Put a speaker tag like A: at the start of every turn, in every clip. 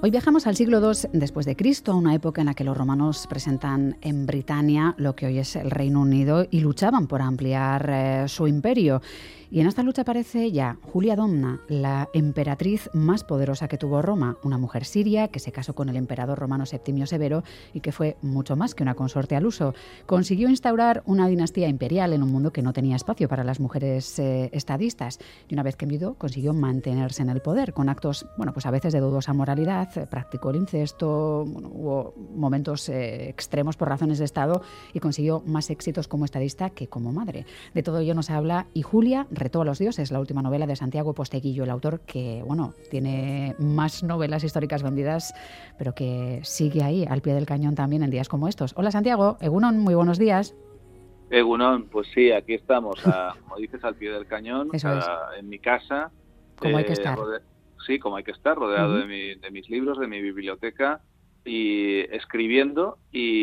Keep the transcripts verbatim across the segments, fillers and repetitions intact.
A: Hoy viajamos al siglo segundo después de Cristo, una época en la que los romanos presentan en Britania lo que hoy es el Reino Unido y luchaban por ampliar eh, su imperio. Y en esta lucha aparece ella, Julia Domna, la emperatriz más poderosa que tuvo Roma, una mujer siria que se casó con el emperador romano Septimio Severo y que fue mucho más que una consorte al uso. Consiguió instaurar una dinastía imperial en un mundo que no tenía espacio para las mujeres eh, estadistas. Y una vez que enviudó, consiguió mantenerse en el poder con actos, bueno, pues a veces de dudosa moralidad, eh, practicó el incesto, bueno, hubo momentos eh, extremos por razones de Estado y consiguió más éxitos como estadista que como madre. De todo ello nos habla Y Julia retó a los dioses, la última novela de Santiago Posteguillo, el autor que, bueno, tiene más novelas históricas vendidas, pero que sigue ahí, al pie del cañón también en días como estos. Hola Santiago, Egunon, muy buenos días.
B: Egunon, pues sí, aquí estamos, a, como dices, al pie del cañón,
A: Eso es.
B: a, en mi casa.
A: Como
B: eh,
A: hay que estar.
B: Rode- sí, como hay que estar, rodeado
A: Uh-huh.
B: de, mi, de mis libros, de mi biblioteca, y escribiendo,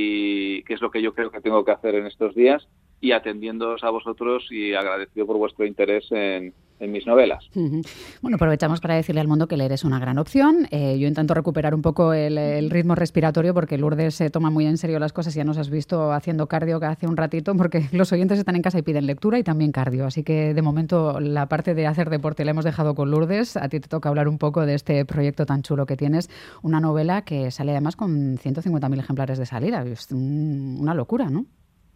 B: y que es lo que yo creo que tengo que hacer en estos días, y atendiéndoos a vosotros y agradecido por vuestro interés en, en mis novelas.
A: Uh-huh. Bueno, aprovechamos para decirle al mundo que leer es una gran opción. Eh, yo intento recuperar un poco el, el ritmo respiratorio porque Lourdes se toma muy en serio las cosas. Ya nos has visto haciendo cardio hace un ratito porque los oyentes están en casa y piden lectura y también cardio. Así que de momento la parte de hacer deporte la hemos dejado con Lourdes. A ti te toca hablar un poco de este proyecto tan chulo que tienes. Una novela que sale además con ciento cincuenta mil ejemplares de salida. Es un, una locura, ¿no?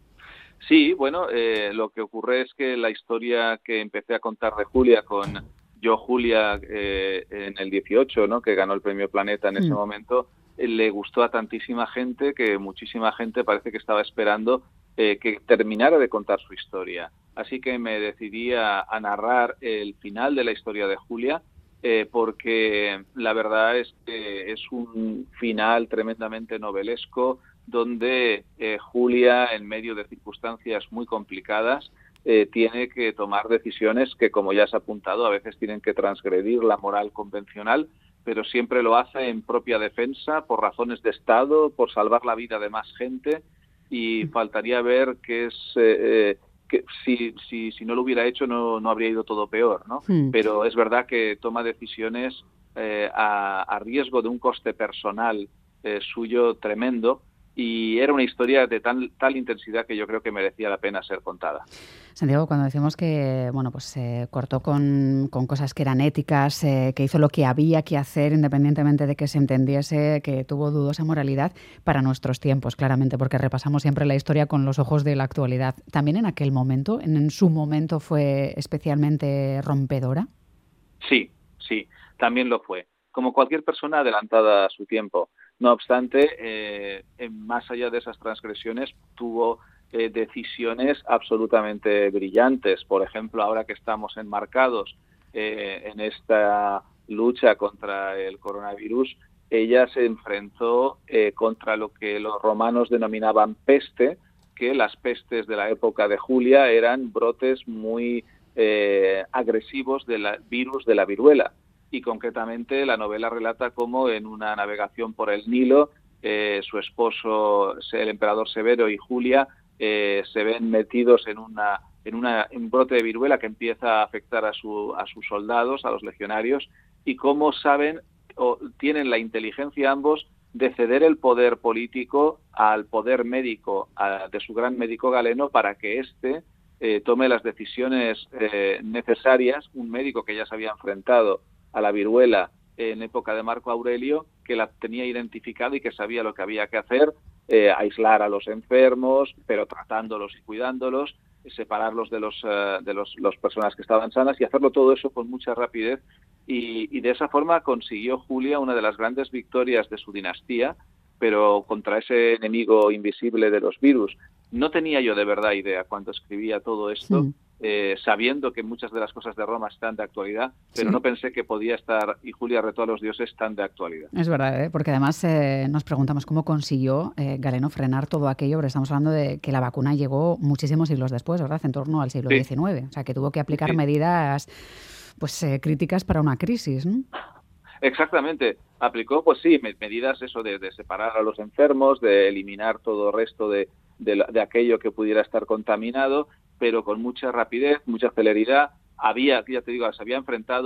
B: Sí, bueno, eh, lo que ocurre es que la historia que empecé a contar de Julia con Yo Julia eh, en el dieciocho, ¿no?, que ganó el premio Planeta en ese
A: Mm.
B: momento, eh, le gustó a tantísima gente que muchísima gente parece que estaba esperando eh, que terminara de contar su historia. Así que me decidí a, a narrar el final de la historia de Julia, eh, porque la verdad es que es un final tremendamente novelesco, donde eh, Julia, en medio de circunstancias muy complicadas, eh, tiene que tomar decisiones que, como ya has apuntado, a veces tienen que transgredir la moral convencional, pero siempre lo hace en propia defensa, por razones de Estado, por salvar la vida de más gente, y faltaría ver que es... Eh, que si, si, si no lo hubiera hecho no, no habría ido todo peor, ¿no?
A: Mm.
B: Pero es verdad que toma decisiones eh, a, a riesgo de un coste personal eh, suyo tremendo, y era una historia de tal, tal intensidad que yo creo que merecía la pena ser contada.
A: Santiago, cuando decimos que bueno, pues se eh, cortó con, con cosas que eran éticas, eh, que hizo lo que había que hacer independientemente de que se entendiese, que tuvo dudosa moralidad para nuestros tiempos, claramente, porque repasamos siempre la historia con los ojos de la actualidad. ¿También en aquel momento, en, en su momento, fue especialmente rompedora?
B: Sí, sí, también lo fue. Como cualquier persona adelantada a su tiempo. No obstante, eh, más allá de esas transgresiones, tuvo eh, decisiones absolutamente brillantes. Por ejemplo, ahora que estamos enmarcados eh, en esta lucha contra el coronavirus, ella se enfrentó eh, contra lo que los romanos denominaban peste, que las pestes de la época de Julia eran brotes muy eh, agresivos del virus de la viruela. Y concretamente la novela relata cómo en una navegación por el Nilo eh, su esposo, el emperador Severo, y Julia eh, se ven metidos en una en una, un brote de viruela que empieza a afectar a, su, a sus soldados, a los legionarios, y cómo saben o tienen la inteligencia ambos de ceder el poder político al poder médico a, de su gran médico Galeno para que éste eh, tome las decisiones eh, necesarias, un médico que ya se había enfrentado a la viruela en época de Marco Aurelio, que la tenía identificada y que sabía lo que había que hacer, eh, aislar a los enfermos, pero tratándolos y cuidándolos, separarlos de los uh, de los, los personas que estaban sanas, y hacerlo todo eso con mucha rapidez, y, y de esa forma consiguió Julia una de las grandes victorias de su dinastía, pero contra ese enemigo invisible de los virus. No tenía yo de verdad idea cuando escribía todo esto,
A: Mm.
B: eh, sabiendo que muchas de las cosas de Roma están de actualidad, pero
A: Sí.
B: no pensé que podía estar Y Julia retó a los dioses tan de actualidad.
A: Es verdad, ¿eh? Porque además eh, nos preguntamos cómo consiguió eh, Galeno frenar todo aquello, porque estamos hablando de que la vacuna llegó muchísimos siglos después, ¿verdad? En torno al siglo
B: Sí.
A: diecinueve. O sea, que tuvo que aplicar
B: Sí.
A: medidas pues eh, críticas para una crisis, ¿no?
B: Exactamente. Aplicó, pues sí, medidas eso de, de separar a los enfermos, de eliminar todo el resto de, de, de aquello que pudiera estar contaminado, pero con mucha rapidez, mucha celeridad. Había, ya te digo, se había enfrentado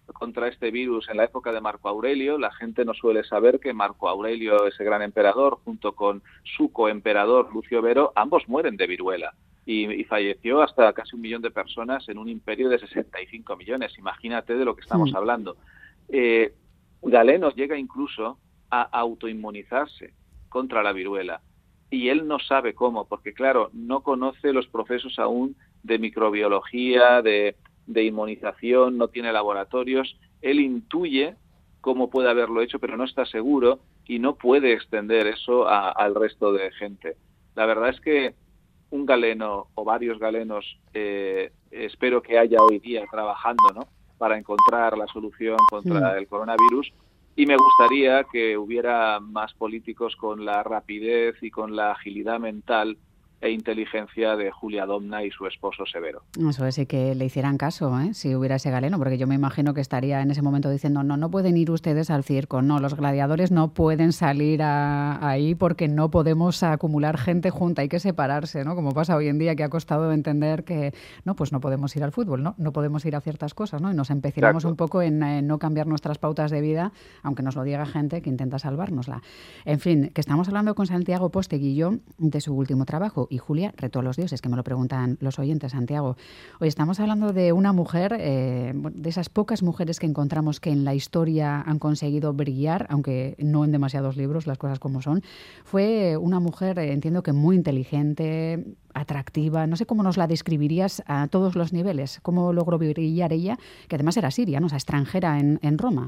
B: contra este virus en la época de Marco Aurelio. La gente no suele saber que Marco Aurelio, ese gran emperador, junto con su coemperador Lucio Vero, ambos mueren de viruela. Y, y falleció hasta casi un millón de personas en un imperio de sesenta y cinco millones. Imagínate de lo que estamos
A: Sí.
B: hablando. Eh, Galeno llega incluso a autoinmunizarse contra la viruela. Y él no sabe cómo, porque claro, no conoce los procesos aún de microbiología, de, de inmunización, no tiene laboratorios. Él intuye cómo puede haberlo hecho, pero no está seguro y no puede extender eso a, al resto de gente. La verdad es que un galeno o varios galenos eh, espero que haya hoy día trabajando, ¿no?, para encontrar la solución contra
A: Mm.
B: el coronavirus. Y me gustaría que hubiera más políticos con la rapidez y con la agilidad mental e inteligencia de Julia Domna y su esposo Severo.
A: Eso es, y que le hicieran caso, ¿eh?, si hubiera ese galeno, porque yo me imagino que estaría en ese momento diciendo, no, no pueden ir ustedes al circo, no, los gladiadores no pueden salir a, ahí porque no podemos acumular gente junta, hay que separarse, ¿no?, como pasa hoy en día, que ha costado entender que, no, pues no podemos ir al fútbol, ¿no?, no podemos ir a ciertas cosas, ¿no?, y nos empecinamos
B: Exacto.
A: un poco en, en no cambiar nuestras pautas de vida, aunque nos lo diga gente que intenta salvárnosla. En fin, que estamos hablando con Santiago Posteguillo de su último trabajo, y Julia retó a los dioses, que me lo preguntan los oyentes, Santiago. Hoy estamos hablando de una mujer, eh, de esas pocas mujeres que encontramos que en la historia han conseguido brillar, aunque no en demasiados libros, las cosas como son. Fue una mujer, eh, entiendo que muy inteligente, atractiva, no sé cómo nos la describirías a todos los niveles, cómo logró brillar ella, que además era siria, ¿no?, o sea, extranjera en, en Roma.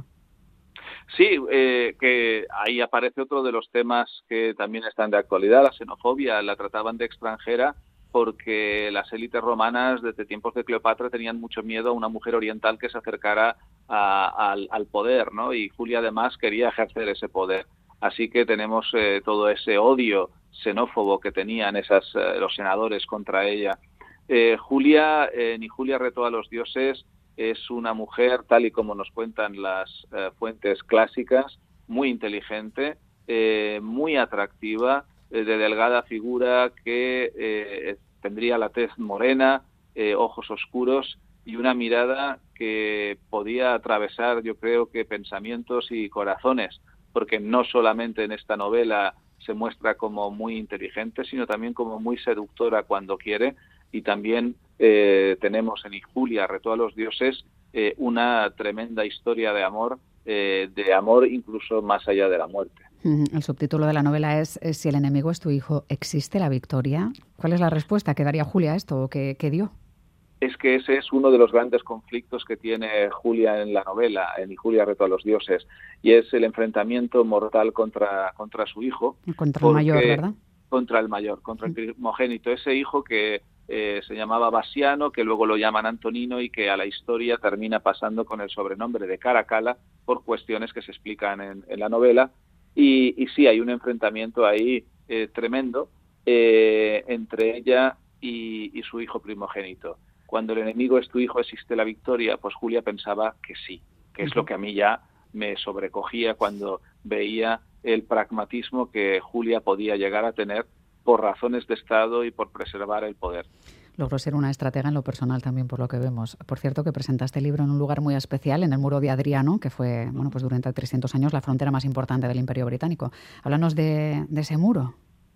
B: Sí, eh, que ahí aparece otro de los temas que también están de actualidad, la xenofobia. La trataban de extranjera porque las élites romanas desde tiempos de Cleopatra tenían mucho miedo a una mujer oriental que se acercara a, al, al poder, ¿no? Y Julia además quería ejercer ese poder. Así que tenemos eh, todo ese odio xenófobo que tenían esas, eh, los senadores contra ella. Eh, Julia, eh, ni Julia retó a los dioses, es una mujer, tal y como nos cuentan las eh, fuentes clásicas, muy inteligente, eh, muy atractiva, eh, de delgada figura, que eh, tendría la tez morena, eh, ojos oscuros y una mirada que podía atravesar, yo creo que pensamientos y corazones, porque no solamente en esta novela se muestra como muy inteligente, sino también como muy seductora cuando quiere. Y también eh, tenemos en Julia retó a los dioses eh, una tremenda historia de amor, eh, de amor incluso más allá de la muerte.
A: El subtítulo de la novela es Si el enemigo es tu hijo, ¿existe la victoria? ¿Cuál es la respuesta que daría Julia a esto o que, que dio?
B: Es que ese es uno de los grandes conflictos que tiene Julia en la novela, en Julia retó a los dioses, y es el enfrentamiento mortal contra, contra su hijo.
A: Contra el mayor, ¿verdad?
B: Contra el mayor, contra el primogénito, ese hijo que eh, se llamaba Basiano, que luego lo llaman Antonino y que a la historia termina pasando con el sobrenombre de Caracalla por cuestiones que se explican en, en la novela. Y, y sí, hay un enfrentamiento ahí eh, tremendo eh, entre ella y, y su hijo primogénito. Cuando el enemigo es tu hijo, ¿existe la victoria? Pues Julia pensaba que sí, que es lo que a mí ya me sobrecogía cuando veía el pragmatismo que Julia podía llegar a tener por razones de Estado y por preservar el poder.
A: Logró ser una estratega en lo personal también, por lo que vemos. Por cierto, que presentaste el libro en un lugar muy especial, en el Muro de Adriano, que fue, bueno, pues durante trescientos años la frontera más importante del Imperio Británico. Háblanos de, de ese muro.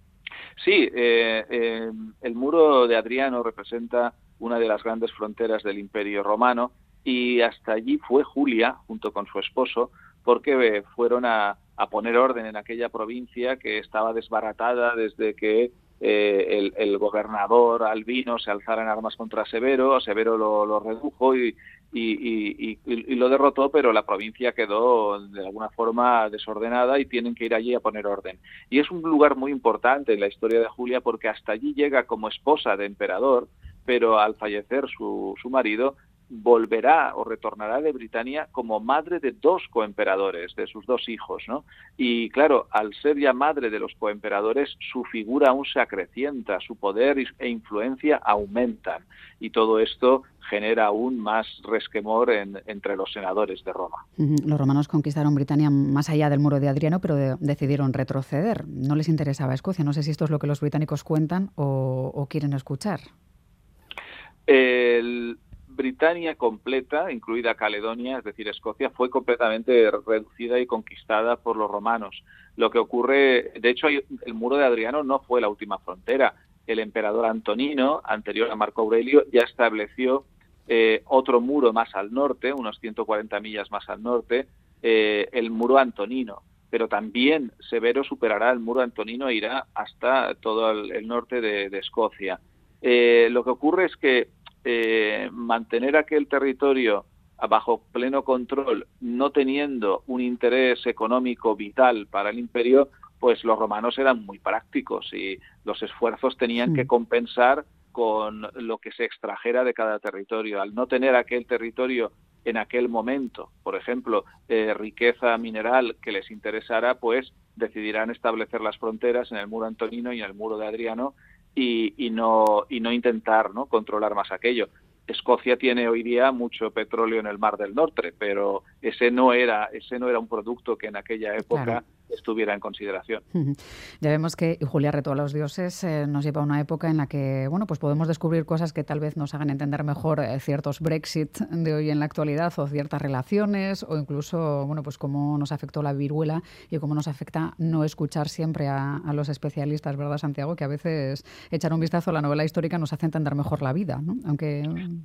B: Sí, eh, eh, el Muro de Adriano representa una de las grandes fronteras del Imperio Romano y hasta allí fue Julia, junto con su esposo, porque fueron a, a poner orden en aquella provincia que estaba desbaratada desde que eh, el, el gobernador Albino se alzara en armas contra Severo. Severo lo, lo redujo y, y, y, y, y lo derrotó, pero la provincia quedó de alguna forma desordenada y tienen que ir allí a poner orden. Y es un lugar muy importante en la historia de Julia porque hasta allí llega como esposa de emperador, pero al fallecer su, su marido, volverá o retornará de Britania como madre de dos coemperadores, de sus dos hijos, ¿no? Y claro, al ser ya madre de los coemperadores, su figura aún se acrecienta, su poder e influencia aumentan, y todo esto genera aún más resquemor en, entre los senadores de Roma.
A: Los romanos conquistaron Britania más allá del Muro de Adriano, pero de, decidieron retroceder. No les interesaba Escocia. No sé si esto es lo que los británicos cuentan o, o quieren escuchar.
B: El... Britania completa, incluida Caledonia, es decir, Escocia, fue completamente reducida y conquistada por los romanos. Lo que ocurre, de hecho, el muro de Adriano no fue la última frontera. El emperador Antonino, anterior a Marco Aurelio, ya estableció eh, otro muro más al norte, unos ciento cuarenta millas más al norte, eh, el muro antonino. Pero también Severo superará el muro antonino e irá hasta todo el, el norte de, de Escocia. Eh, lo que ocurre es que eh, mantener aquel territorio bajo pleno control, no teniendo un interés económico vital para el imperio, pues los romanos eran muy prácticos y los esfuerzos tenían sí. que compensar con lo que se extrajera de cada territorio. Al no tener aquel territorio en aquel momento, por ejemplo, eh, riqueza mineral que les interesara, pues decidirán establecer las fronteras en el muro antonino y en el muro de Adriano y, y, no, y no intentar, ¿no?, controlar más aquello. Escocia tiene hoy día mucho petróleo en el Mar del Norte, pero ese no era ese no era un producto que en aquella época claro. estuviera en consideración.
A: Ya vemos que Julia retó a los dioses eh, nos lleva a una época en la que bueno, pues podemos descubrir cosas que tal vez nos hagan entender mejor eh, ciertos Brexit de hoy en la actualidad o ciertas relaciones o incluso bueno, pues cómo nos afectó la viruela y cómo nos afecta no escuchar siempre a, a los especialistas, ¿verdad, Santiago? Que a veces echar un vistazo a la novela histórica nos hace entender mejor la vida, ¿no? Aunque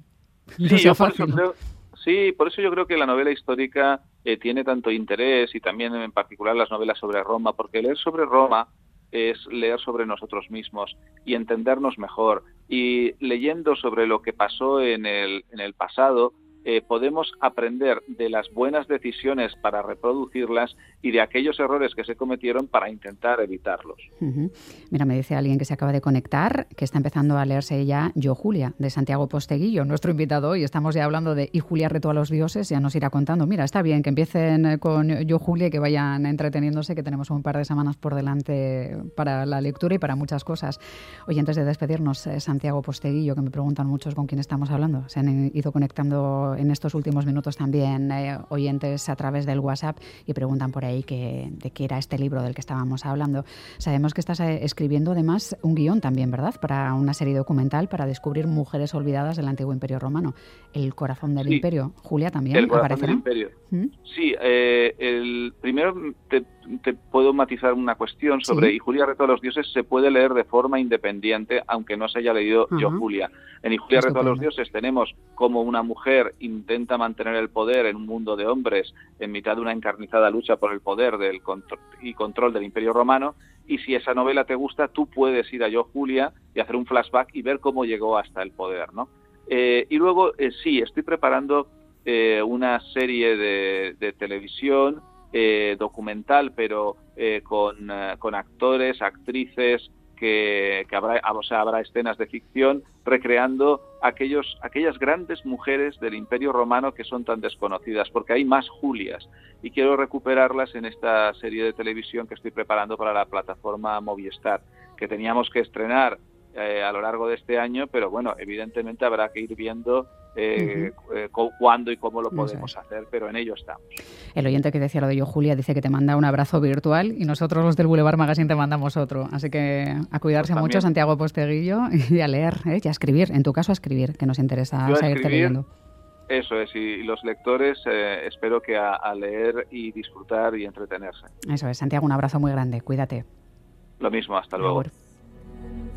A: no
B: sí,
A: sea
B: yo por
A: fácil.
B: eso creo, sí, por eso yo creo que la novela histórica eh, tiene tanto interés y también en particular las novelas sobre Roma, porque leer sobre Roma es leer sobre nosotros mismos y entendernos mejor. Y leyendo sobre lo que pasó en el, en el pasado, eh, podemos aprender de las buenas decisiones para reproducirlas y de aquellos errores que se cometieron para intentar evitarlos.
A: Uh-huh. Mira, me dice alguien que se acaba de conectar, que está empezando a leerse ya Yo, Julia, de Santiago Posteguillo, nuestro invitado hoy. Estamos ya hablando de Y Julia retó a los dioses, ya nos irá contando. Mira, está bien que empiecen con Yo, Julia y que vayan entreteniéndose, que tenemos un par de semanas por delante para la lectura y para muchas cosas. Oye, antes de despedirnos, eh, Santiago Posteguillo, que me preguntan muchos con quién estamos hablando, se han ido conectando en estos últimos minutos también eh, oyentes a través del WhatsApp y preguntan por ahí que, de qué era este libro del que estábamos hablando. Sabemos que estás eh, escribiendo además un guión también, ¿verdad?, para una serie documental para descubrir mujeres olvidadas del antiguo Imperio Romano. El corazón del sí. Imperio. Julia también
B: el corazón
A: aparecerá.
B: Del imperio. ¿Mm? Sí, eh, el, primero te, te puedo matizar una cuestión sobre ¿Sí? Y Julia retó a los dioses se puede leer de forma independiente, aunque no se haya leído uh-huh. Yo, Julia. En Y Julia retó a los dioses tenemos como una mujer intenta mantener el poder en un mundo de hombres en mitad de una encarnizada lucha por el poder del contro- y control del Imperio Romano, y si esa novela te gusta, tú puedes ir a Yo, Julia y hacer un flashback y ver cómo llegó hasta el poder, ¿no? Eh, y luego, eh, sí, estoy preparando eh, una serie de, de televisión eh, documental, pero eh, con, eh, con actores, actrices, que, que habrá, o sea, habrá escenas de ficción recreando aquellos, aquellas grandes mujeres del Imperio Romano que son tan desconocidas, porque hay más Julias, y quiero recuperarlas en esta serie de televisión que estoy preparando para la plataforma Movistar, que teníamos que estrenar eh, a lo largo de este año, pero bueno, evidentemente habrá que ir viendo Eh, uh-huh. eh, cuándo y cómo lo podemos es. hacer, pero en ello estamos.
A: El oyente que decía lo de Yo, Julia, dice que te manda un abrazo virtual y nosotros los del Boulevard Magazine te mandamos otro. Así que a cuidarse pues mucho, Santiago Posteguillo, y a leer, ¿eh? y a escribir, en tu caso a escribir, que nos interesa
B: Yo
A: seguirte
B: escribir,
A: leyendo.
B: Eso es, y los lectores eh, espero que a, a leer y disfrutar y entretenerse.
A: Eso es, Santiago, un abrazo muy grande, cuídate.
B: Lo mismo, hasta luego.